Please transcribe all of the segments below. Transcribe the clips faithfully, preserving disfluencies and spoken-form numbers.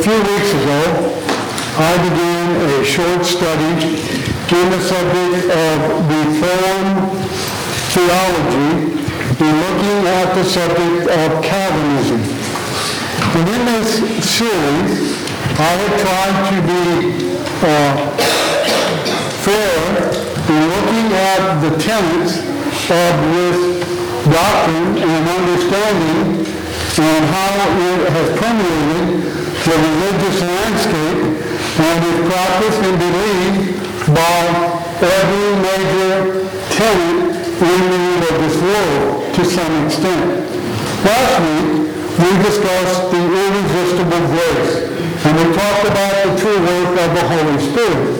few weeks ago, I began a short study in the subject of Reformed theology, in looking at the subject of Calvinism. And in this series, I have tried to be uh, fair in looking at the tenets of this doctrine and understanding and how it has permeated the religious landscape and is practiced and believed by every major tenet in the religious world to some extent. Last week, we discussed the irresistible grace, and we talked about the true work of the Holy Spirit.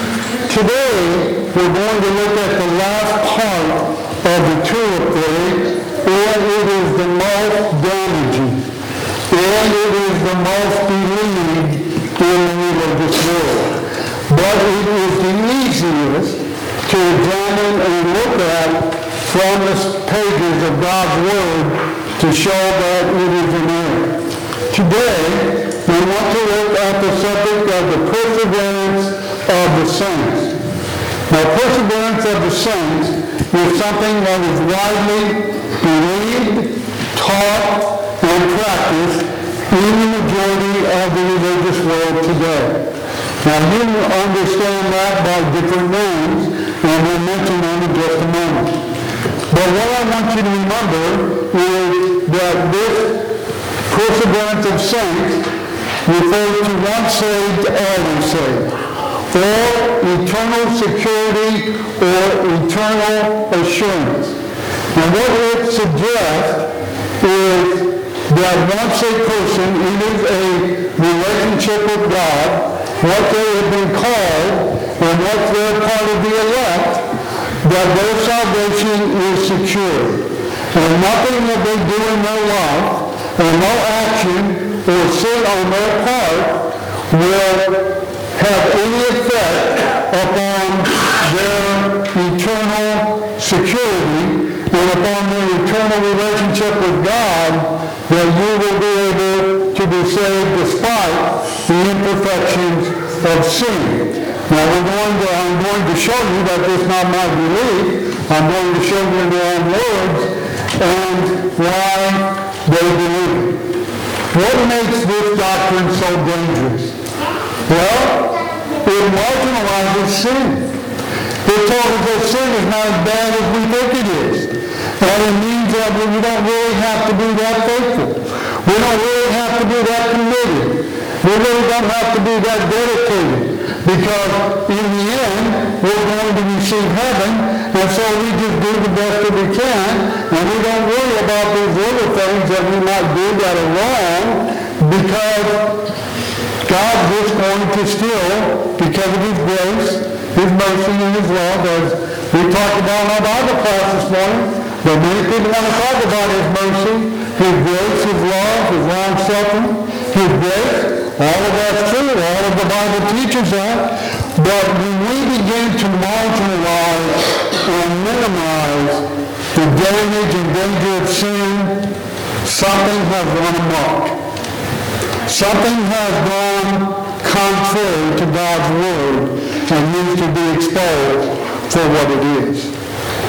Today, we're going to look at the last part of the tulip theory, and it is the most damaging, and it is the most believed in the religious world. But it is the easiest to examine and look at from the pages of God's Word to show that it is an error. Today, we want to look at the subject of the perseverance of the saints. Now, perseverance of the saints is something that is widely believed, taught, and practiced in the majority of the religious world today. Now, you understand that by different names, and we'll mention them in just a moment. But what I want you to remember is that this perseverance of saints refers to once saved, always saved, or eternal security or eternal assurance. And what it suggests is that once a person enters a relationship with God, what they have been called, and once they're part of the elect, that their salvation is secure. And nothing that they do in their life, and no action or sin on their part, will have any effect upon their eternal security and upon their eternal relationship with God, that you will be able to be saved despite the imperfections of sin. Now we're going to, I'm going to show you that this is not my belief. I'm going to show you in their own words and why they believe it. What makes this doctrine so dangerous? Well, it marginalizes sin. It tells us that sin is not as bad as we think it is. And it means that we don't really have to be that faithful. We don't really have to be that committed. We really don't have to be that dedicated. Because in the end, we're going to receive heaven, and so we just do the best that we can, and we don't worry about these little things that we might do that are wrong, because God's just going to still, because of His grace, His mercy, and His love, as we talked about in our Bible class this morning, but many people want to talk about His mercy, His grace, His love, His long-suffering, His grace. All of that's true. All of the Bible teaches that. But when we begin to marginalize and minimize the damage and danger of sin, something has gone amok. Something has gone contrary to God's Word and needs to be exposed for what it is.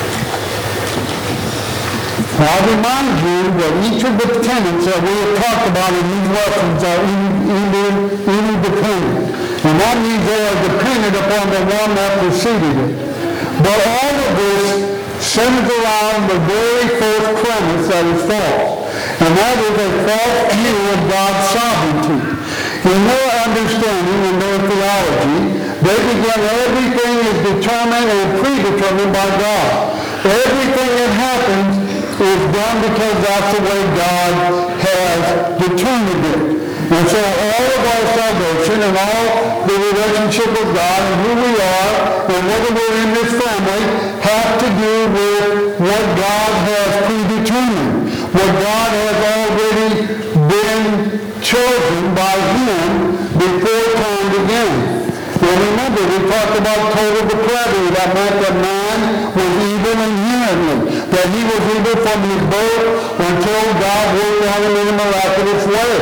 Now, I remind you that each of the tenets that we have talked about in these lessons are interdependent. And that means they are dependent upon the one that preceded it. But all of this centers around the very first premise that is false. And that is a false view of God's sovereignty. In their understanding and their theology, they begin everything is determined and predetermined by God. Everything that happens is done because that's the way God has determined it. And so all of our salvation and all the relationship with God and who we are and whether we're in this family have to do with what God has predetermined, what God has already been chosen by Him before time began. And remember, we talked about total depravity. That meant that man was evil inherently, that he was evil from his birth until God worked on him in a miraculous way.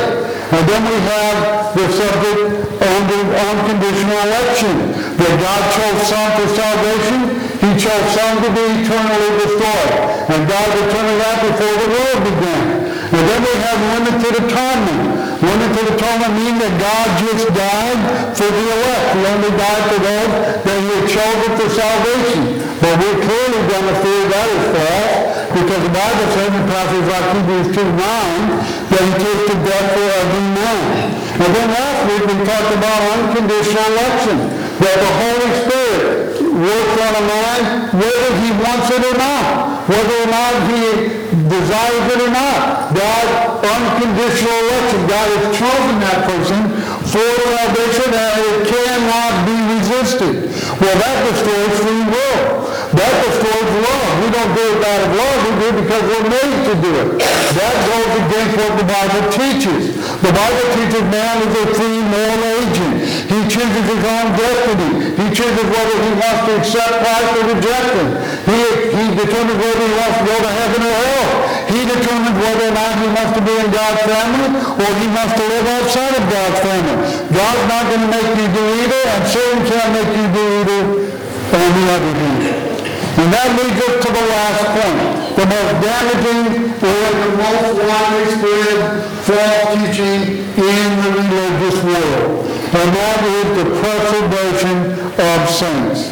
And then we have the subject on the unconditional election, that God chose some for salvation, he chose some to be eternally destroyed. And God determined that before the world began. And then we have limited atonement. Limited atonement means that God just died for the elect. He only died for those that he had chosen for salvation. But we're clearly going to feel that is false, because the Bible says in passages like Hebrews two nine that he tasted death for every man. And then last week we talked about unconditional election, that the Holy Spirit works on a man whether he wants it or not, whether or not he desires it or not. God, unconditional election. God has chosen that person for salvation, and it cannot be resisted. Well, that destroys free will. That destroys love. We don't do it out of love. We do it because we're made to do it. That goes against what the Bible teaches. The Bible teaches man is a free moral agent. He chooses his own destiny. He chooses whether he wants to accept Christ or reject him. He, he determines whether he wants to go to heaven or hell. He determines whether or not he wants to be in God's family or he wants to live outside of God's family. God's not going to make you do either, and Satan can't make you do either on the other hand. And that leads us to the last point, the most damaging or the most widely spread false teaching in the religious world. And that is the preservation of saints.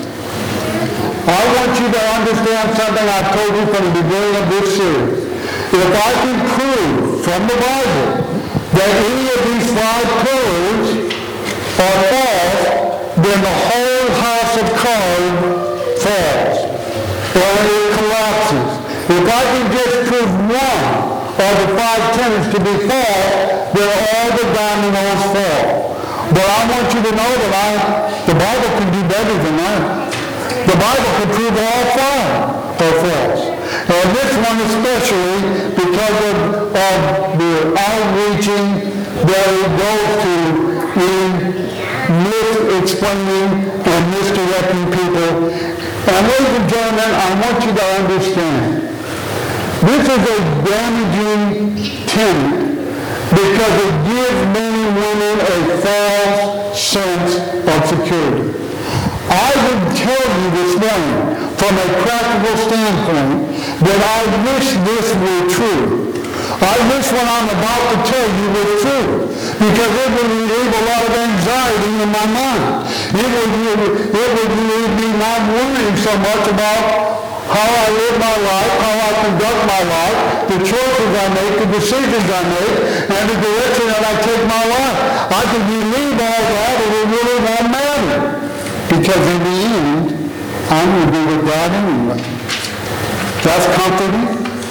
I want you to understand something I told you from the beginning of this series. If I can prove from the Bible that any of these five pillars are false, then the whole house of cards falls, or it collapses. If I can just prove one of the five tenets to be false, then all the dominoes fall. But I want you to know that I, the Bible can do better than that. The Bible can prove all five are false. And this one especially because of, of the outreaching that it goes to in mis-explaining and misdirecting people. And ladies and gentlemen, I want you to understand, this is a damaging tenet because it gives men and women a false sense of security. I would tell you this morning, from a practical standpoint, that I wish this were true. I wish what I'm about to tell you was true, because it would relieve a lot of anxiety in my mind. It would, it would relieve me not worrying so much about how I live my life, how I conduct my life, the choices I make, the decisions I make, and the direction that I take my life. I can relieve all that, and it really won't matter. Because in the end, I'm going to be with God anyway. That's comforting.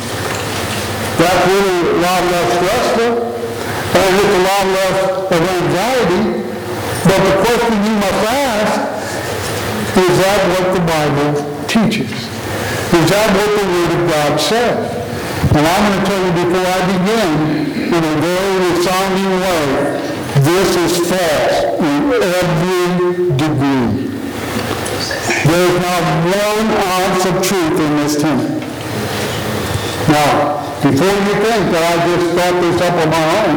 That's really a lot less stressful. And it's a lot less of anxiety. But the question you must ask, is that what the Bible teaches? Is that what the Word of God says? And I'm going to tell you before I begin, in a very resounding way, this is false in every degree. There is not one ounce of truth in this tenet. Now, before you think that I just thought this up on my own,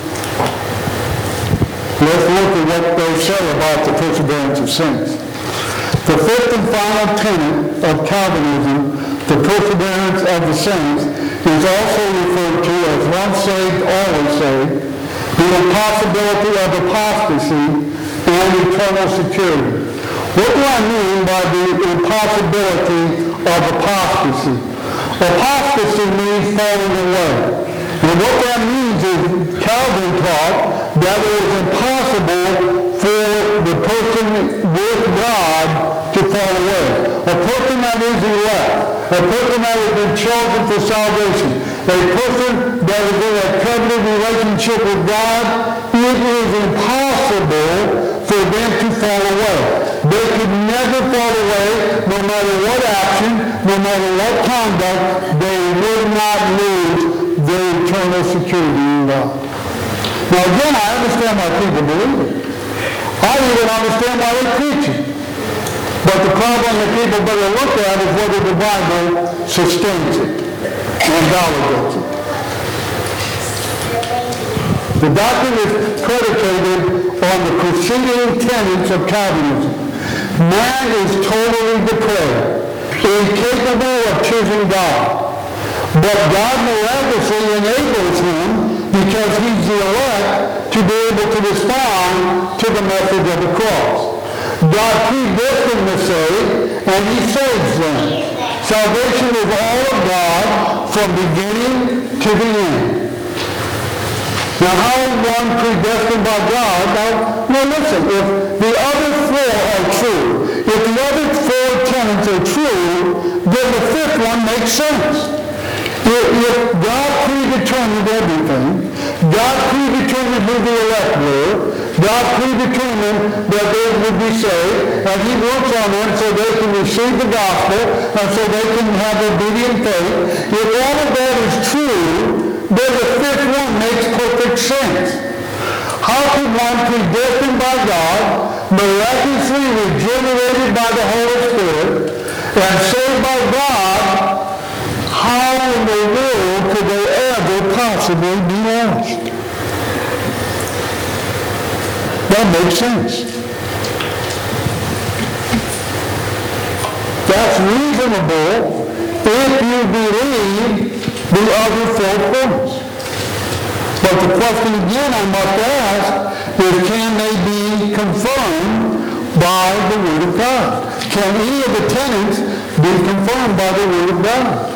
let's look at what they say about the perseverance of saints. The fifth and final tenet of Calvinism, the perseverance of the saints, is also referred to as once saved, always saved, the impossibility of apostasy, and eternal security. What do I mean by the impossibility of apostasy? Apostasy means falling away. And what that means is Calvin taught that it is impossible for the person with God to fall away. A person that is elect, a person that has been chosen for salvation, a person that is in a covenant relationship with God, it is impossible for them to fall away. They could never fall away, no matter what action, no matter what conduct, they would not lose their eternal security in God. Now again, I understand why people believe it. I even understand why they preach it. But the problem that people better look at is whether the Bible sustains it and validates it. The doctrine is predicated on the preceding tenets of Calvinism. Man is totally depraved, incapable of choosing God. But God miraculously enables him, because he's the elect, to be able to respond to the message of the cross. God predestined the saved, and he saves them. Salvation is all of God from beginning to the end. Now, how is one predestined by God? Now, now listen, if the other four are true, if the other four tenets are true, then the fifth one makes sense. If, if God predetermined everything, God predetermined who the elect were, God predetermined that they would be saved, and he works on them so they can receive the gospel, and so they can have obedient faith. If all of that is true, then the fifth one makes perfect sense. How could one predestined by God, miraculously regenerated by the Holy Spirit, and saved by God, how in the world could they ever possibly be lost? That makes sense. That's reasonable if you believe the other four points. But the question again I must ask is, can they be confirmed by the Word of God? Can any of the tenets be confirmed by the Word of God?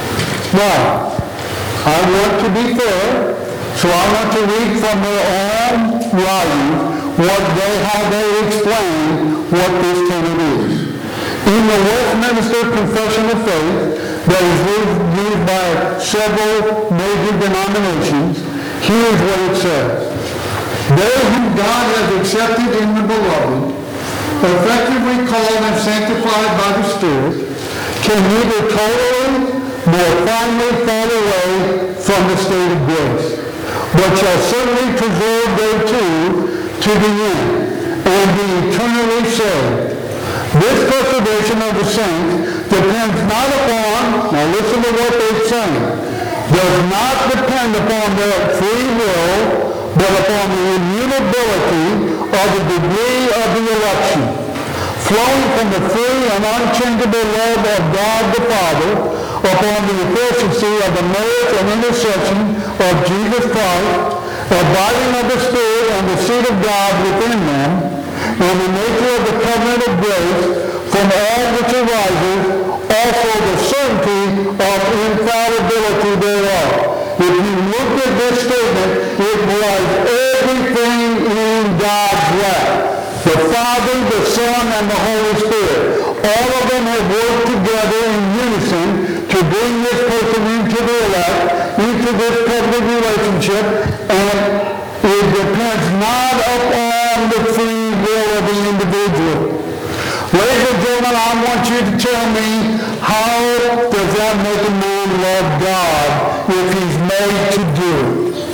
Now, I want to be fair, so I want to read from their own writings what they, how they explain what this tenet is. In the Westminster Confession of Faith, that is used by several major denominations, here's what it says. They whom God has accepted in the Beloved, effectively called and sanctified by the Spirit, can neither totally nor finally fall away from the state of grace, but shall certainly preserve thereto to the end, and be eternally saved. This preservation of the saints depends not upon, now listen to what they're saying, does not depend upon their free will, but upon the immutability of the degree of the election, flowing from the free and unchangeable love of God the Father, upon the efficiency of the merit and intercession of Jesus Christ, abiding of the Spirit and the seed of God within them, and the nature of the covenant of grace from all which arises, also the certainty of infallibility thereof. If you look at this statement, it was everything in God's lap. The Father, the Son, and the Holy Spirit. All of them have worked together in unison to bring this person into the elect, into this covenant relationship, and it depends not upon the free will of the individual. Ladies and gentlemen, I want you to tell me, how does that make a man love God if he's made to do it?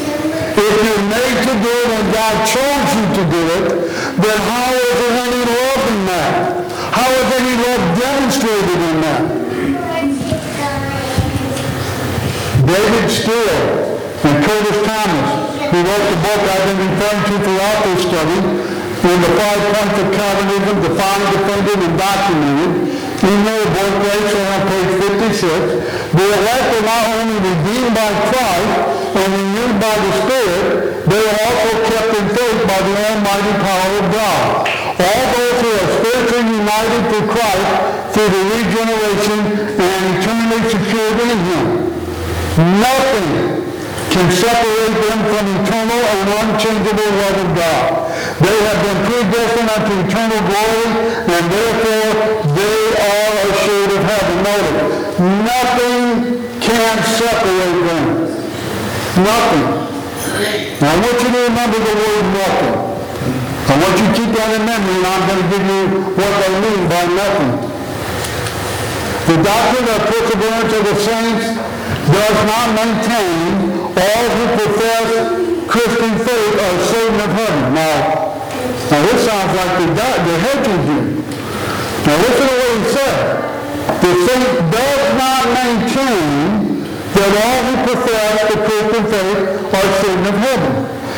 If you're made to do it and God chose you to do it, then how is there any love in that? How is any love demonstrated in that? David Steele and Curtis Thomas, who wrote the book I've been referring to throughout this study, in the five points of Calvinism, defined, defended, and documented, in their book, right there on page fifty-six, the elect are not only redeemed by Christ and renewed by the Spirit, they are also kept in faith by the almighty power of God. All those who are spiritually united to Christ through the regeneration and eternally secured in Him. Nothing can separate them from eternal and unchangeable love of God. They have been predestined unto eternal glory, and therefore they are assured of heaven. Notice, nothing can separate them. Nothing. Now I want you to remember the word nothing. I want you to keep that in memory, and I'm going to give you what they mean by nothing. The doctrine of perseverance of the saints does not maintain all who profess Christian faith are certain of heaven. Now, now this sounds like the the hedging here. Now listen to what he said. The saint does not maintain that all who profess the Christian faith are certain of heaven.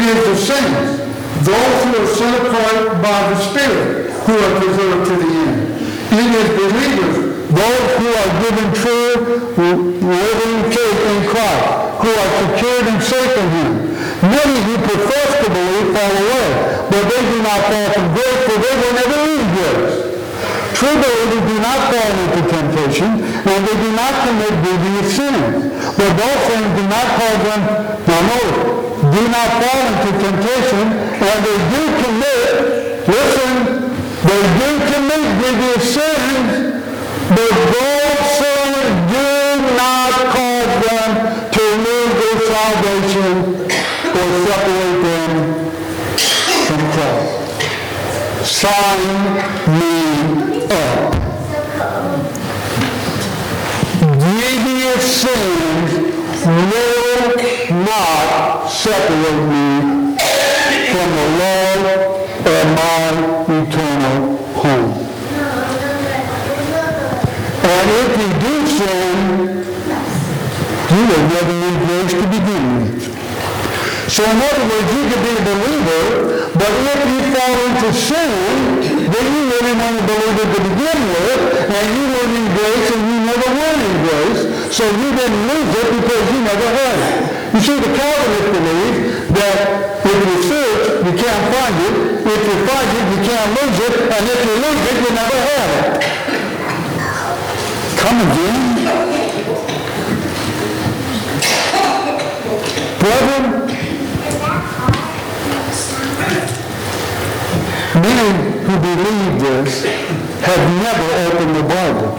is the saints, those who are set apart by the Spirit, who are preserved to the end. It is believers, those who are given true, living faith in Christ, who are secured and safe in Him. Many who profess to believe fall away, but they do not fall from grace, for they will never leave grace. True believers do not fall into temptation, and they do not commit grievous sins. But those things do not cause them, now notice, do not fall into temptation, and they do commit, listen, they do commit grievous sins, but those sins do not cause them to lose their salvation or separate them from Christ. Sign me up. Grievous sins will not separate me from the Lord and my eternal home. And if you do sin, you will never need grace to begin with. So in other words, you could be a believer, but if you fall into sin, then you really weren't a believer to begin with, and you weren't in grace, and you never were in grace, so you didn't lose it because you never had it. You see, the Calvinists believe that if you search, you can't find it. If you find it, you can't lose it, and if you lose it, you never had it. Come again. Brethren, many who believe this have never opened the Bible.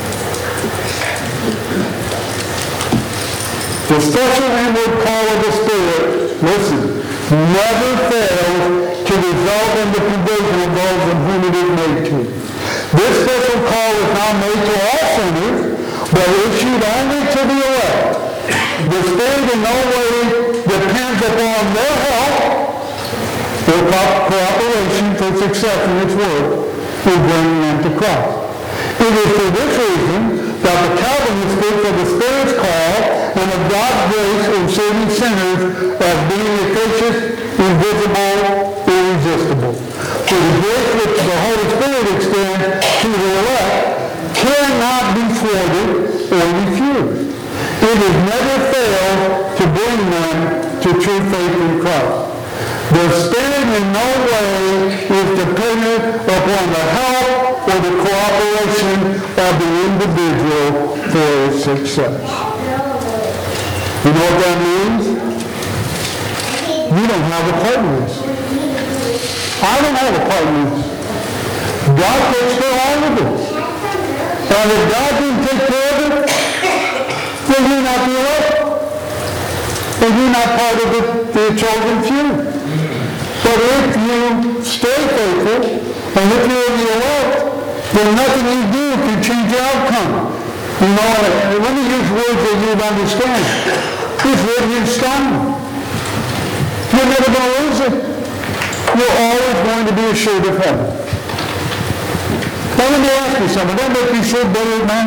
The special inward call of the Spirit, listen, never fails to result in the conversion of those in whom it is made to. This special call is not made to all sinners, but issued only to the elect. The Spirit in no way depends upon their help or cooperation for success in its work in bringing them to Christ. It is for this reason that the Calvinists speak of the Spirit's call and of God's grace in saving sinners as being efficacious, invisible, irresistible. For the grace which the Holy Spirit extends to the elect cannot be thwarted or refused. It has never failed to bring them to true faith in Christ. The Spirit in no way is dependent upon the help or the cooperation of the individual for its success. You know what that means? You don't have a part in this. I don't have a part in this. God takes care of all of it. And if God didn't take care of it, then you're not the elect. And you're not part of the, the chosen few. But if you stay faithful, and if you're in the elect, then nothing you do can change the outcome. You know, let me use words that you'd understand. It's written in stone. You're never going to lose it. You're always going to be assured of heaven. Now let me ask you something. Don't make you so bitter, man.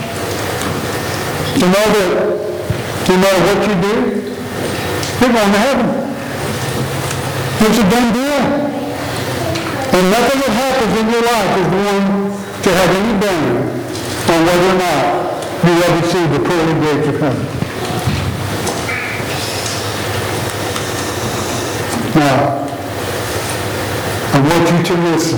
To know that no matter what you do, you're going to heaven. It's a done deal. And nothing that happens in your life is going to have any bearing on whether or not you ever see the pearly gates of heaven. Now, I want you to listen.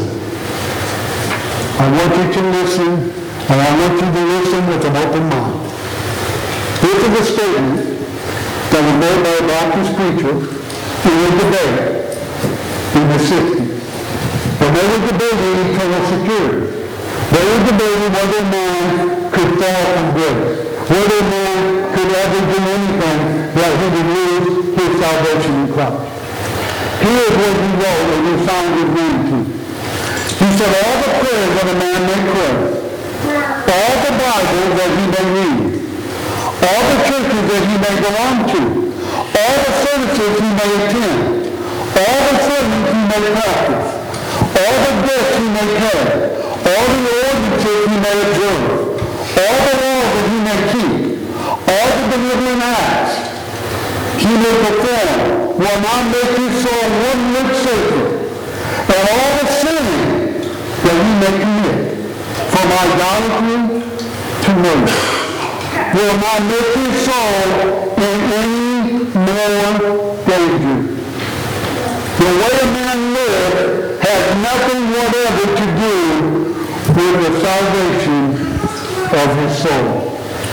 I want you to listen, and I want you to listen with an open mind. This is a statement that was made by a Baptist preacher in a debate in the sixties. When they were debating eternal security, they were debating whether man could fall from grace, whether man could ever do anything that he would lose his salvation in Christ. Here's what he wrote and he signed his name to. He said, all the prayers that a man may pray, all the Bibles that he may read, all the churches that he may belong to, all the services he may attend, all the sermons he may practice, all the debts he may pay, all the ordinances he may observe, all the laws that he may keep, all the delivering acts he may perform, will not make his soul one whit safer. And all the sin that he may commit, from idolatry to murder, will not make his soul in any more danger. The way a man lives has nothing whatever to do with the salvation of his soul.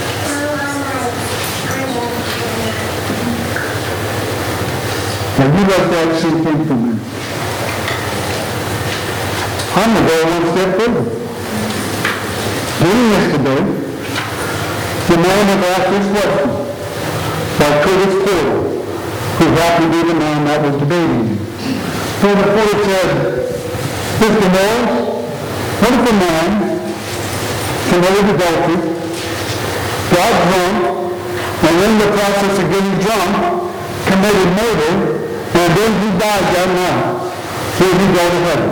Now you let that sink in for me. I'm going to go one step further. During yesterday, the man had asked this question by Curtis Porter, who happened to be the man that was debating him. Curtis Porter said, Mister Morris, what if a man committed adultery, got drunk, and in the process of getting drunk, committed murder, and then he died that night? Will he go to heaven?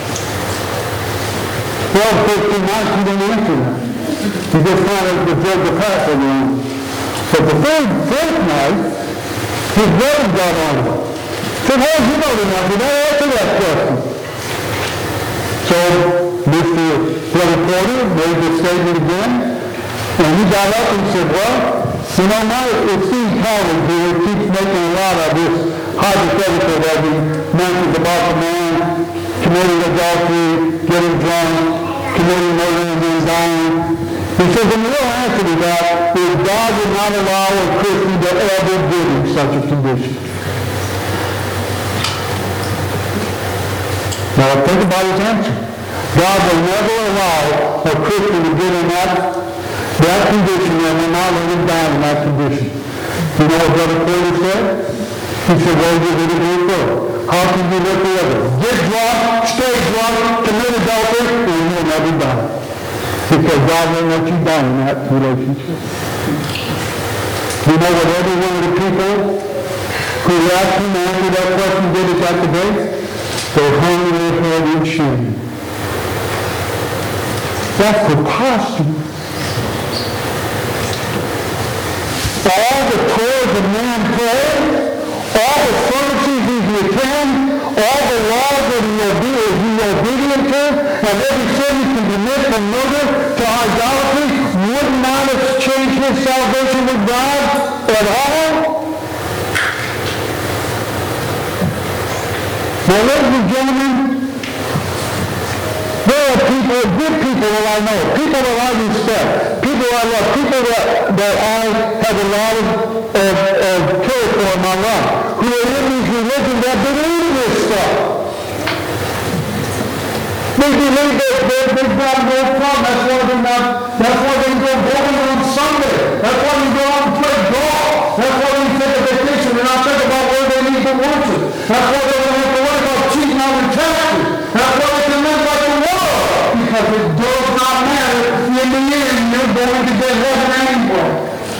Well, the first two nights he didn't answer that. He just kind of observed the path around. But the third, fourth night, his brother got on him. Said, hey, you know enough, you don't answer that question. So, Mister Brother Porter made this statement again, and he got up and said, well, you know, now it seems Howard here keeps making a lot of this hypothetical that he mentions about the man committing adultery, getting drunk, committing murder, and then dying. He says, and the real answer to that is God would not allow a Christian to ever get in such a condition. Now think about his answer. God will never allow a Christian to get in that, that condition and will not let him die in that condition. You know what Brother Porter said? He said, well, you're going to do it for. How can you live forever? Get drunk, stay drunk, commit adultery, and you'll never die. Because God won't let you die in that relationship. You know what every one of the people who asked him to answer that question did at that debate? They hung their head in shame. That's preposterous. All the tours a man plays, all the services he attends, all the laws that he is obedient to, and every sin he can commit from murder to idolatry, would not have changed his salvation with God at all? Now, ladies and gentlemen, there are people, good people that I know, people that I respect, people I love, people that, that I have a lot of, of, of care for in my life, who are in these religions that believe this stuff. They believe that they've got no problem. That's why they're not, that's why they go bowling on Sunday. That's why they go out and play golf. That's why they take a vacation and not think about where they need to worship. That's why they don't have to worry about cheating on their taxes. That's why they can live like the world. Because it does not matter. In the end, you're going to get heaven anyway.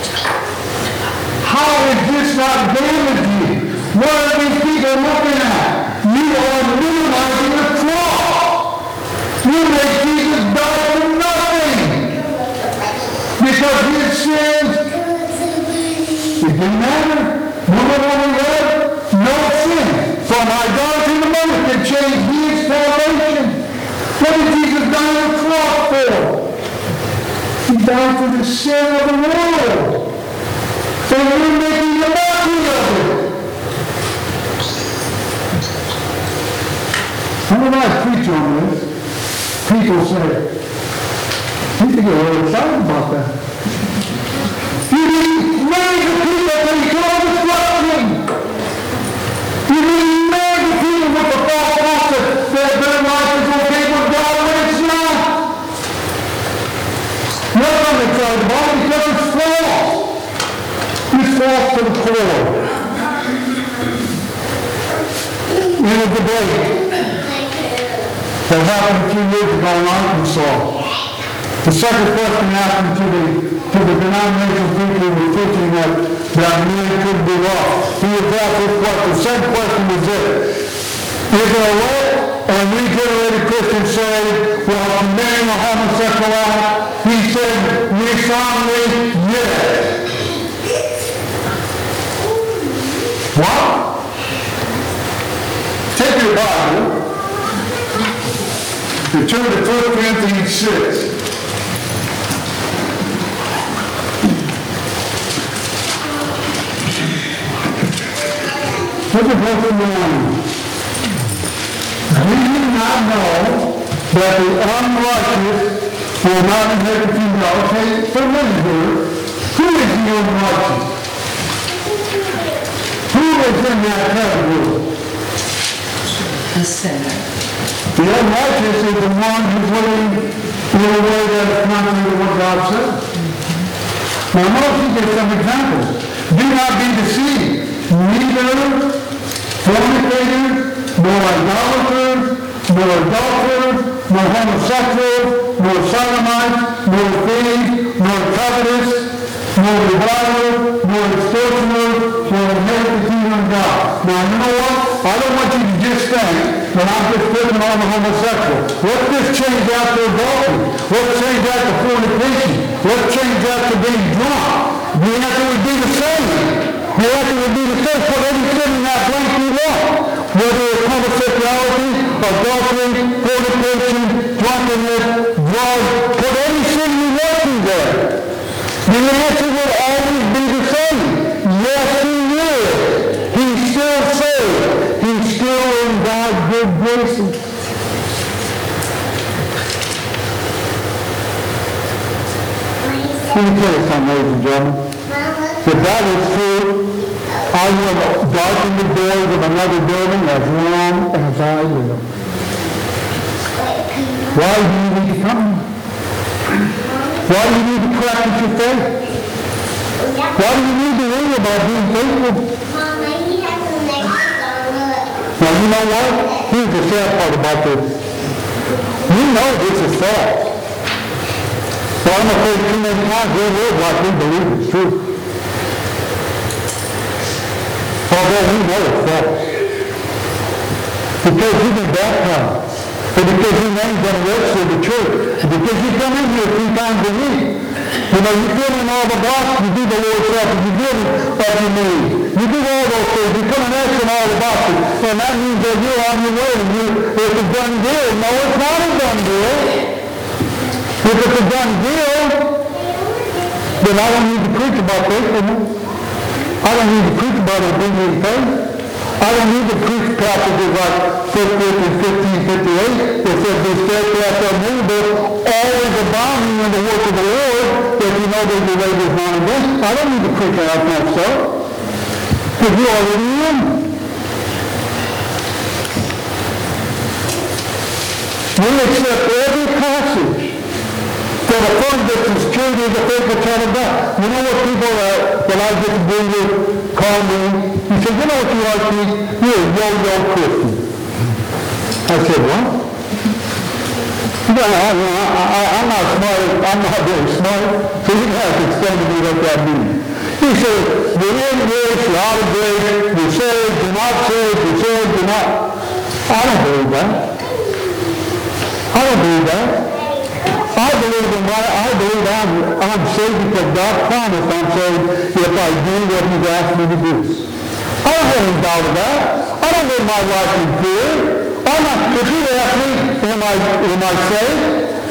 How is this not damaging you? What are these people looking at? You are minimizing the cross. You make Jesus die for nothing. Because his sins, it didn't matter. Remember what we read? No sin. From idolatry to murder can change his salvation. What did Jesus die on the cross for? He died for the sin of the world. So we're making a mockery of it. When I preach on this, people say, you can get really excited about that. You need millions of people that become destruction. You need millions of people with the false concept that their life is okay with God when it's not. What am I excited about? Because it's false. It's false to the core. In a debate that happened a few years ago in Arkansas, the second question happened to the to the denominational people who were teaching that that men couldn't be lost. He was asked this question. The second question was this: is there a way a regenerated Christian say, well, a man or homosexual act? He said, resoundingly, yes. What? have your Bible, you turn to First Corinthians six. Look at verse one. Do you not know that the unrighteous will not inherit the kingdom? Okay, so what is here? Who is the unrighteous? Who is in that category? The sinner. The unrighteous is the one who's living in a way that is contrary to what God said. Now notice he gives some examples. Do not be deceived. Neither fornicators, nor idolaters, nor adulterers, nor homosexuals, nor sodomites, nor thieves, nor covetous, nor revilers, nor extortioners will inherit the kingdom of God. Now you know what? I don't want you to just think that I'm just picking on the homosexual. Let's just change that to adultery. Let's change that to fornication. Let's change that to being drunk. The answer would be the same. The answer would be the same for any sin in that blank you want. Whether it's homosexuality, adultery, fornication, drunkenness, drugs, put any sin you want in there. The answer would always be the same. Yes, he is. He's still saved. He's still in God's good graces. Let me tell you something, ladies and gentlemen. If that is true, I will darken the doors of another building as long as I live. Why do you need to come? Why do you need to practice your faith? Why do you need to worry about being faithful? Now you know what? Here's the sad part about this. You know this is false. So I'm afraid too many times we live like we believe it's true. Although we know it's false. Because you've been baptized. And because your name's been registered in the church. And because you come in here three times a week. You know, you fill in all the boxes, you do the Lord's Supper, you give what you need. You do all those things, you come and ask in all the boxes. And that means that you're on your way. And you, it's a done deal. No, it's not a done deal. If it's a done deal, then I don't need to preach about faithfulness. I don't need to preach about obedience faith. I don't need to preach passages like First Corinthians fifteen fifty-eight that says, be steadfast, unmovable, always abounding in the work of the Lord, that you know that your labor is not against. I don't need to preach that myself. Because you're already in. We accept every passage that affirms that the security of the faithful child of God. You know what people uh, that I get to be with call me? He said, you know what you are, Keith? You're a yo-yo Christian. I said, what? No, I, I, I, I'm not smart. I'm not very smart. So you have to explain to me what that means. He said, you're in grace, you're out of grace, you're saved, you're not saved, you're saved, you're not. I don't believe that. I don't believe that. I believe in my, I believe I'm, I'm saved because God promised I'm saved if I do what He's asked me to do. I don't have any doubt of that. I don't live my life in fear. I'm not, if you ask me, am I, am I saved?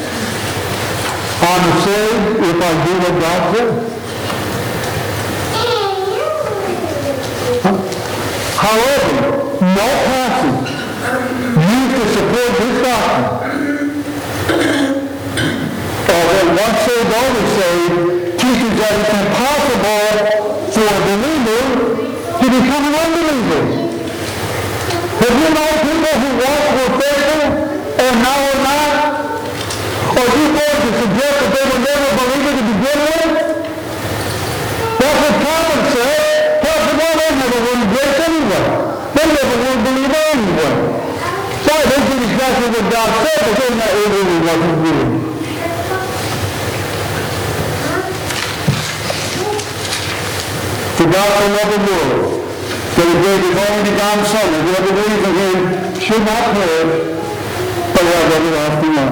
I'm saved if I do what God said. However, no passage used to support this doctrine once saved, always saved, teaches that it's impossible for a believer to become an unbeliever. Have you known people who once were faithful and now are not? Or you going to suggest that they were never a believer to begin with? That's what Thomas said. Thomas, well, they never were in grace anyway. They never were a believer anyway. Sorry, they did exactly what God said, but they're not really what He did. For God so loved the world, that He gave His only begotten Son, that whoever believes in Him should not perish, but have everlasting life.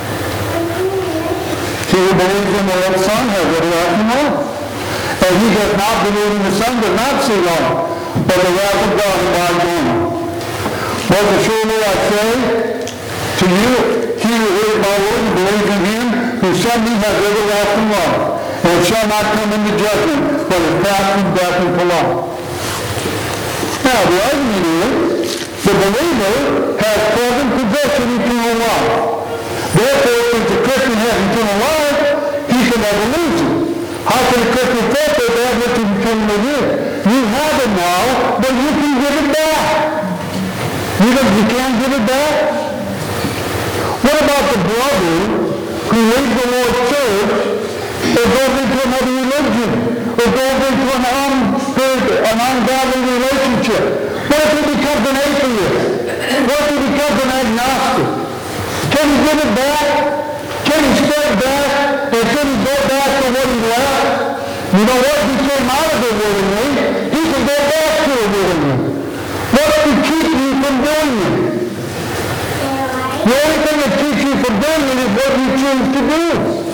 He who believes in the Son has everlasting life. And he does not believe in the Son does not see life, but the wrath of God abides on him. Most assuredly I say to you, he who hears my word and believes in him who sent me has everlasting life, and shall not come into judgment, but is passed from death into life. Now, the argument is, the believer has present possession of eternal life. Therefore, since the Christian has eternal life, he can never lose it. How can a Christian forfeit that which is eternally his? You have it now, but you can give it back. You, don't, you can't give it back? What about the brother who leaves the Lord's church or goes into another religion or goes into an, un- an ungodly relationship? What if he becomes an atheist? What if he becomes an agnostic? Can he give it back? Can he step back? Or can he go back to what he left? You know what? He came out of it willingly. He can go back to it willingly. What's to keep you from doing it? The only thing that keeps you from doing it is what you choose to do.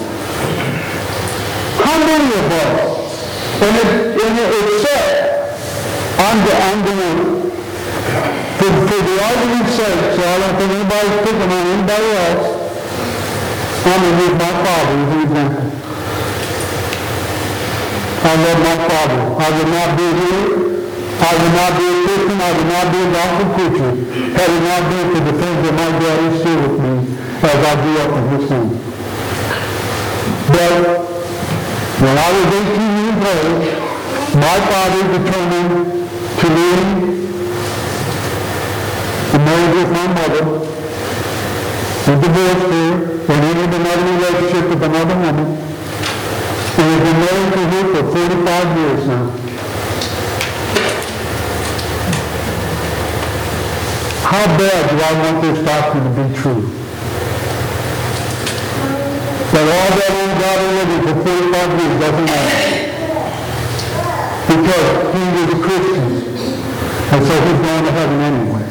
How many of us? And it, and it, it's said, I'm, I'm going to, for, for the argument's sake, so I don't think anybody's picking on anybody else, I'm going to use my father as an example. I love my father. I would not be here. I would not be a Christian. I would not be a gospel preacher had it not been for the things that my daddy shared with me as I grew up in his home. But when I was eighteen years old, my father determined to leave and marry with my mother and divorced her and entered another relationship with another woman. And has been married to her for forty-five years now. How bad do I want this doctrine to be true? That all that old God living for forty-five years doesn't matter. Because he was a Christian. And so he's going to heaven anyway.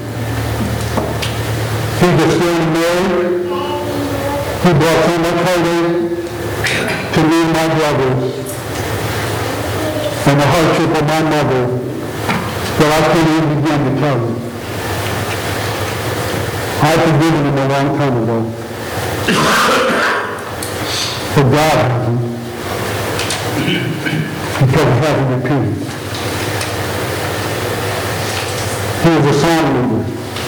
He was still married. He brought so much heartache to me and my brothers, and the hardship of my mother, that I couldn't even begin to tell you. I've forgiven him a long time ago. But God hasn't. Because he hasn't repented. He was a song leader.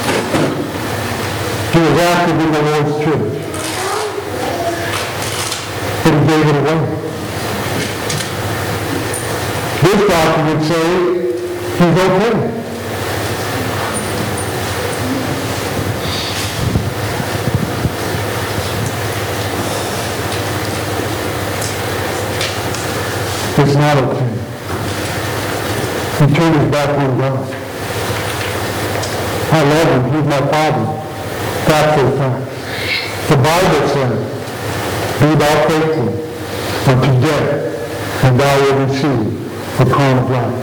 He was active in the Lord's church. But he gave it away. This doctor would say he's okay. It's not okay. He turned his back on God. I love him. He's my father. That's the fact. The Bible says, be thou faithful unto death, and thou wilt receive the crown of life.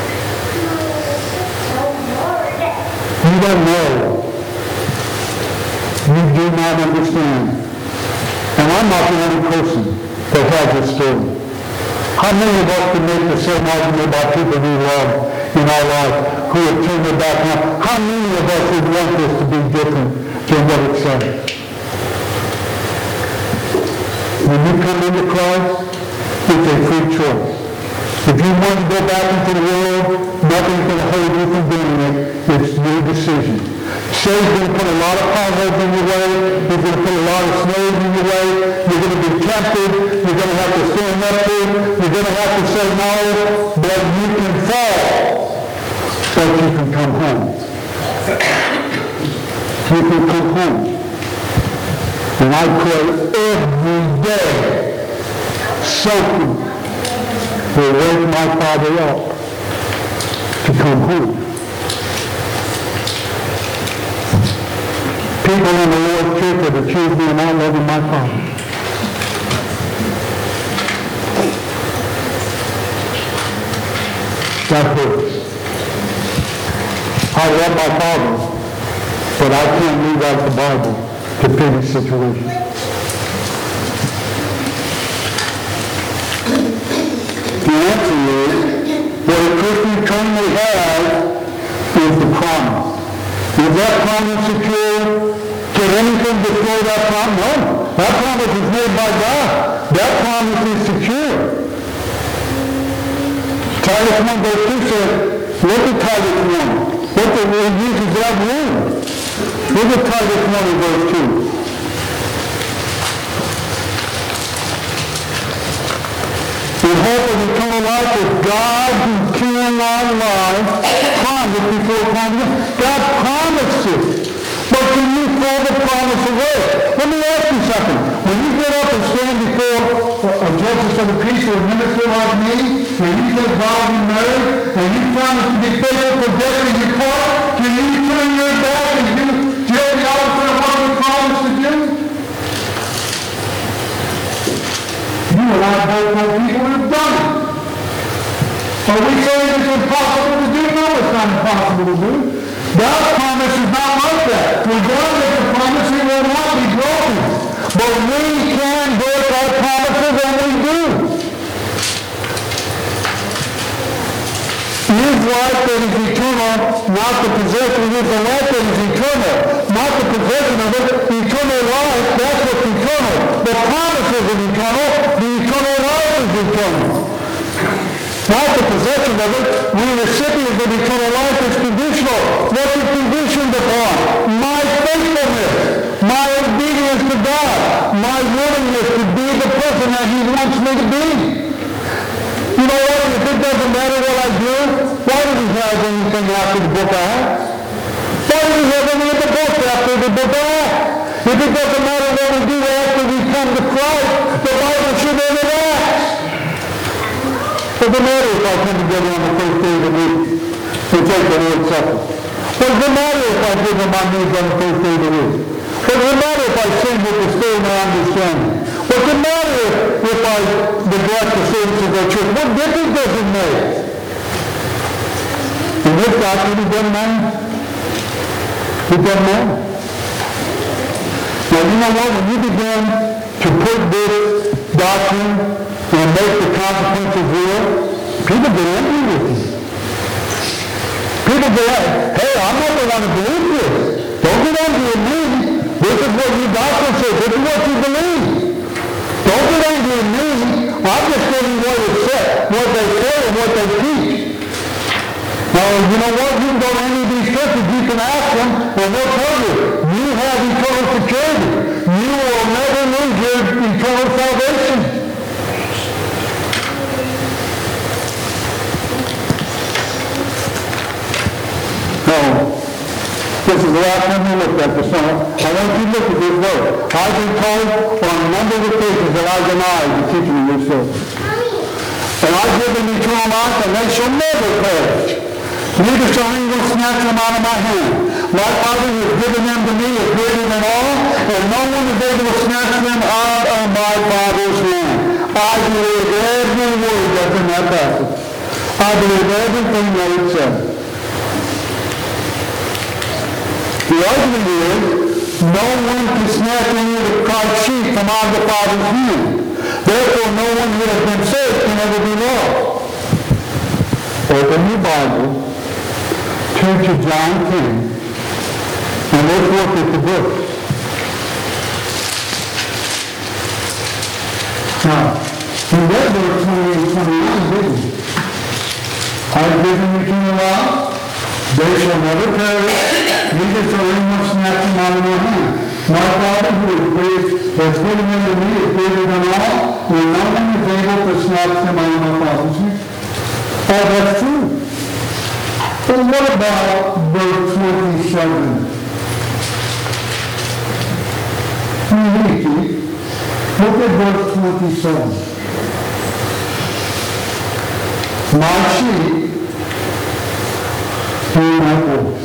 You don't know. You do not understand. And I'm not the only person that has this story. How many of us can make the same argument about people we love in our life who have turned their back on? How many of us would want this to be different than what it says? When you come into Christ, it's a free choice. If you want to go back into the world, nothing's going to hold you from doing it. It's your decision. Satan's going to put a lot of potholes in your way. He's going to put a lot of snares in your way. You're going to be tempted. You're going to have to stand up to it. You're going to have to say no, but you can fall. But you can come home. You can come home. And I pray every day, something will wake my father up to come home. People in the Lord's church have accused me of not loving my father. That hurts. I love my father, but I can't leave out the Bible to fit his situation. The answer is, what a Christian eternally has is the promise. If Is that promise secure? Can anything destroy that promise? No. That promise is made by God. That promise is secure. Titus one verse two says, look at Titus one. Look at it uses that word. Look at Titus one in verse two. The hope of eternal life is God who can our life promised before time. God promised it. But can you throw the promise away? Let me ask you something. When you get up and stand before a justice of the peace or a minister like me, and you say God be married, and you promise to be faithful for death in your part, can you turn your back and do just the opposite of what you promised to do? You and I both know people who have done it. Are we saying it's impossible to do? No, it's not impossible to do. God's promise is not like that. When God makes a promise, He will not be broken. But we can break our promises, and we do. His life that is eternal, not the possession. It is the life that is eternal, not the possession of it. Eternal life, that's what's eternal. The promises are eternal. The eternal life is eternal. Not the possession of it. We recipients of eternal life is conditional. What's it conditioned upon? My faithfulness, my obedience to God, my willingness to be the person that He wants me to be. You know what? If it doesn't matter what I do, why does He have anything after the book of Acts? Why does He have any of the books after the book of Acts? If it doesn't matter what we do after we come to Christ, the Bible should end in Acts. What does it matter if I come together on the first day of the week and take the Lord's Supper? What does it matter if I give Him my knees on the first day of the week? What does it matter if I sing with the spirit and understanding? What does it matter if, if I neglect the services of the church? What difference does it make? And this doctrine, it doesn't matter. It doesn't matter. Now, you know what? When you begin to put this doctrine and make the consequences real, people get angry with you. People get, hey, I'm not the one to believe this. Don't get angry at me. This is what your doctrine says. This is what you believe. Don't get angry at me. I'm just telling you what it said, what they say and what they teach. Now, you know what? You can go to any of these churches, you can ask them, and they'll tell you, you have eternal security. You will never lose your eternal salvation. This is the last one we looked at this morning. I want you to look at this word. I've been told on a number of occasions that I denied the teaching of this word. And I give them eternal life, and they shall never perish. Neither shall anyone snatch them out of my hand. My Father who has given them to me is greater than all, and no one is able to snatch them out of my Father's hand. I believe every word that's in that passage. I believe everything that it says. The argument is, no one can snatch any of the Christ's sheep from out of the Father's hand. Therefore, no one who has been saved can ever be lost. Open your Bible, turn to John ten, and let's look at the book. Now, we read verse twenty-eight and twenty-nine, didn't we? I've given you eternal life. They shall never perish, neither shall anyone snatch them out of my hand. My Father who is great, has given them to me is greater than all, and no one is able to snatch them out of my Father's hand. Oh, that's true. But what about verse twenty-seven? Look at verse twenty-seven. My sheep hear my voice.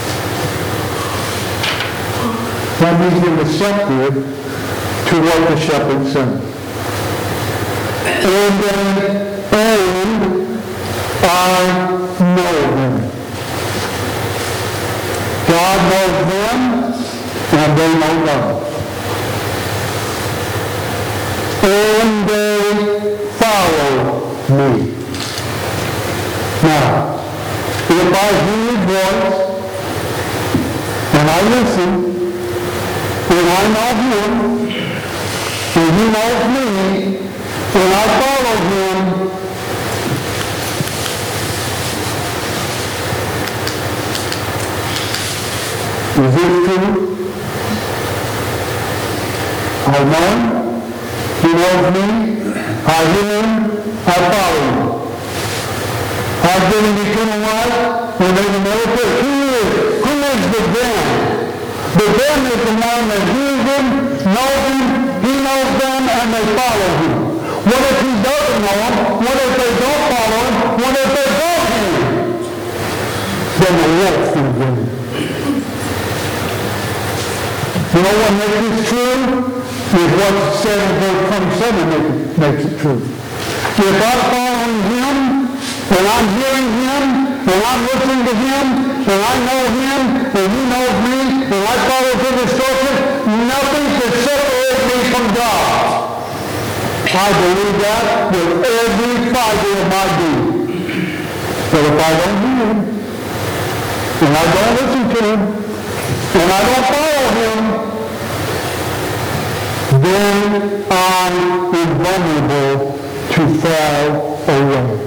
That means they're receptive to what the shepherd said. And then, and I know them. God knows them, and they know God. And they follow me. Now, if I hear His voice, is true. I know him. He knows me. I hear him. I follow him. I've given eternal life. And there's another place. Who is? Who is the them? The them is the one that hears him, knows him, he knows them, and they follow him. What if he doesn't know him? What if they don't follow him? What if they don't hear him? Then the wolf comes in. You know what makes this true? Is what's said in verse twenty-seven makes it, makes it true. If I'm following him, and I'm hearing him, and I'm listening to him, and I know him, and he knows me, and I follow his instructions, nothing can separate me from God. I believe that with every fiber of my being. But if I don't hear him, and I don't listen to him, and I don't follow him, then I am vulnerable to fall away.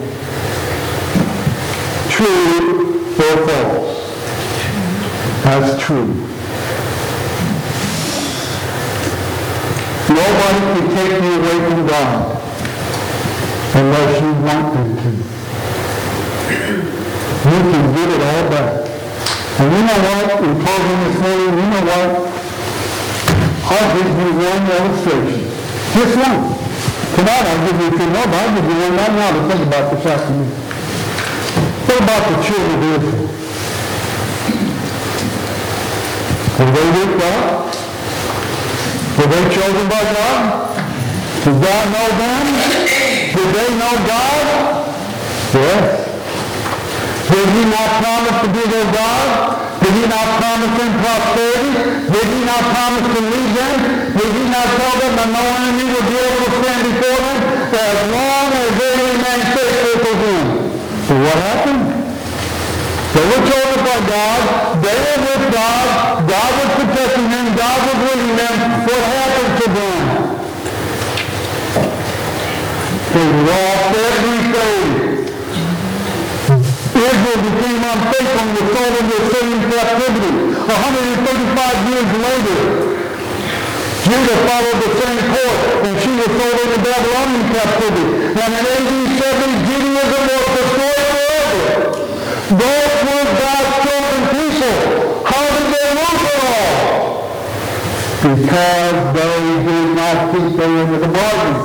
True or false? That's true. Nobody can take you away from God unless you want them to. You can get it all back. And you know what? In closing this morning, you know what? I'll give you one illustration. Just one. Tonight I'll give you two more, but I'll give you one right now to think about this afternoon. What about the children of Israel? Were they with God? Were they chosen by God? Did God know them? Did they know God? Yes. Did he not promise to be their God? Did he not promise them prosperity? Did he not promise to lead them? Did he not tell them that no enemy would be able to stand before them as long as they remain faithful to him? But what happened? They were chosen by God. They were with God. God was protecting them. God was leading them. What happened to them? They lost everything. Israel became unfaithful and was sold into Assyrian captivity. one hundred thirty-five years later, Judah followed the same course, and she was sold into Babylonian captivity. And in A D seventy, Judaism was destroyed forever. Those were God's chosen people. How did they lose it all? Because they did not keep their end of the bargain.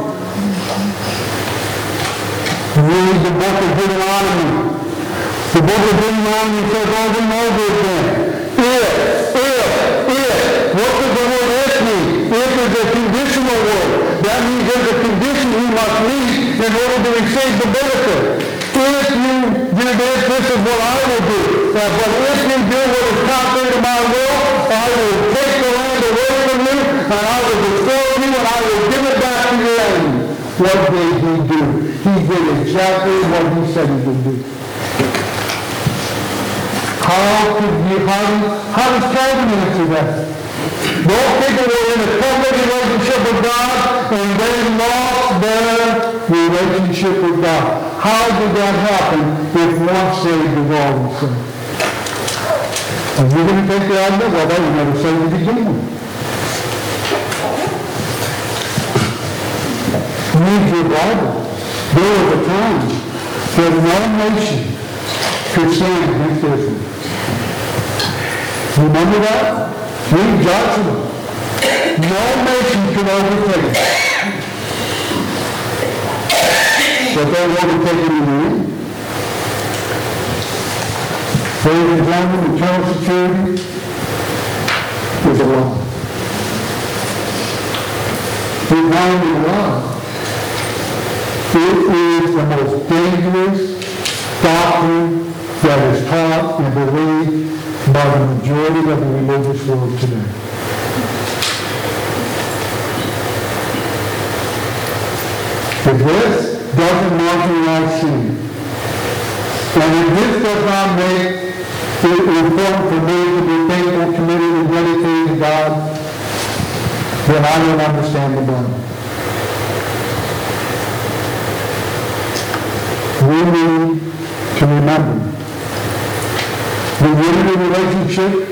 Read the book of Deuteronomy. The book of Deuteronomy says over and over again, if, if, if. What does the word if mean? If is a conditional word. That means there's a condition you must meet in order to receive the benefit. If you do this, this is what I will do. But if you do what is contrary to my will, I will take the land away from you, and I will destroy you, and I will give it back to your enemy. What did he do? He did exactly what he said he would do. How could you, how, how does Calvin answer that? Those people were in a covenant relationship with God, and they lost their relationship with God. How did that happen if once saved is always saved? Are you going to take the idea? Well, they were never saved to begin with. Read your Bible. There was a time that no nation could stand against Israel. Remember that? Read Joshua. No nation could overtake it. But they overtaken in the end. Ladies and gentlemen, eternal security is a lie. We find in love. It is the most dangerous doctrine that is taught and believed by the majority of the religious world today. If this doesn't marginalize sin, and if this does not make it important for me to be faithful, committed, and dedicated to God, then I don't understand the Bible. We need to remember the unity relationship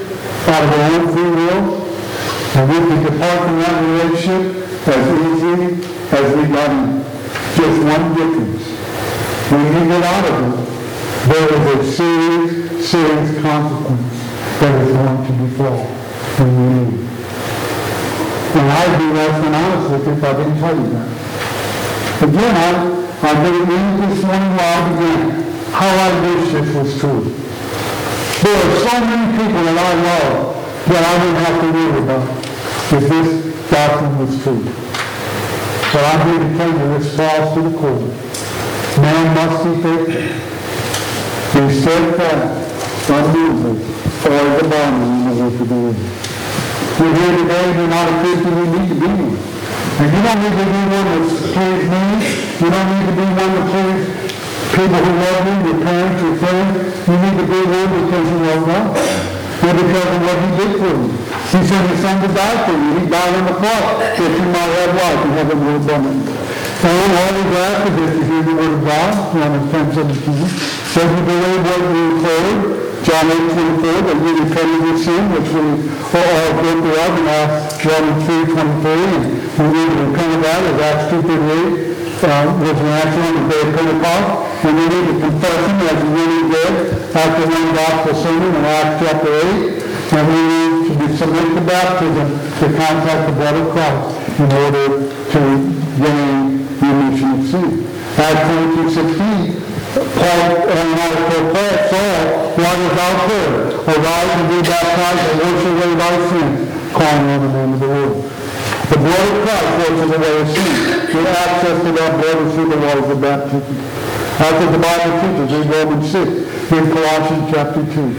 out of our own free will, and we can depart from that relationship as easy as we got in. Just one difference. When you get out of it, there is a serious, serious consequence that is going to befall when you leave. And I'd be less than honest with you if I didn't tell you that. Again, I, I didn't read this morning while I began how I wish this was true. There are so many people that I love that I wouldn't have to worry about if this doctrine was true. But I'm here to tell you this falls to the core. Man must be faithful. Be steadfast, unmovable, or the bond in the work of the Lord. You're here today, you're not a Christian, you need to be one. And you don't need to be one that please me. You don't need to be one that please people who love you, your parents, your friends. You need to be one because you love God. And because of what he did for you. He sent his son to die for you. He died on the cross that you might have life and have it more abundantly. And all he's after this is hear the word of God, Romans ten seventeen. So you believe what you heard, John eight twenty-four, that you repent of your sin, which we are all guilty of, and Acts Romans three twenty-three, and we need to repent of that, as Acts two thirty-eight uh, was an action on the day of Pentecost, and we need to confess him as we really did after one gospel sermon in Acts chapter eight, and we need to be submit to baptism to contact the blood of Christ in order to gain remission of sin. Acts twenty-two sixteen, Paul and I told Paul, Saul, while he was out there, arise and be baptized and wash away thy sins, calling on the name of the Lord. The blood of Christ washes away our sin. The access to that blood is through the waters of baptism. That's what the Bible teaches in Romans six, in Colossians chapter two.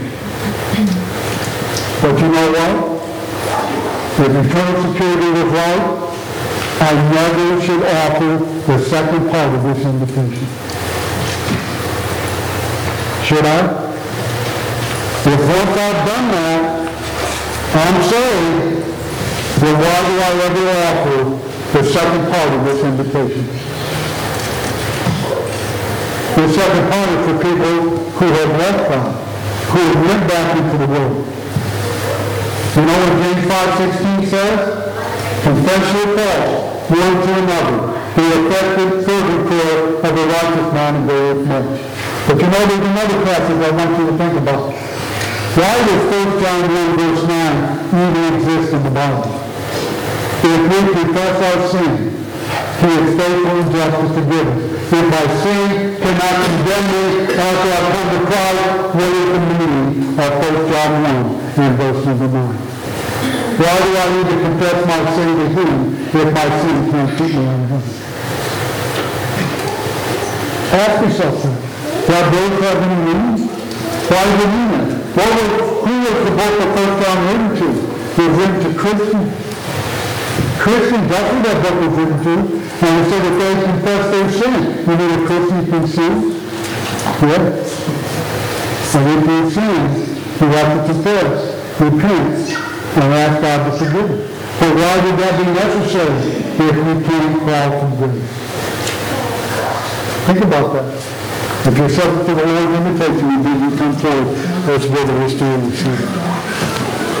But you know what? If eternal security was right, I never should offer the second part of this invitation. Should I? If once I've done that, I'm saved, then why do I ever offer the second part of this invitation? The second part is for people who have left God, who have went back into the world. You know what James five sixteen says? Confess your faults one to another. The effective fervent prayer of the righteous man availeth much. But you know there's another passage I want you to think about. Why does First John one verse nine even exist in the Bible? If we confess our sin, he is faithful and just to forgive us. If my sin cannot condemn me after I come to Christ, what is the meaning of First John one and verse number nine? Why do I need to confess my sin to him if my sin can't keep me in heaven? Ask yourself that. Does those have any meaning? Why do you mean that? What was, who was the book of First John written to? It was written to Christians. Christians, that's what that book was written to. And it said that they confess their sin. You mean a Christian can sin? Yeah. And if you sin, you have to confess, repent, and ask God to forgive you. But why would that be necessary if we can't call from grace? Think about that. If you're subject to the Lord's invitation, you come forward. Let's brother, we're still in the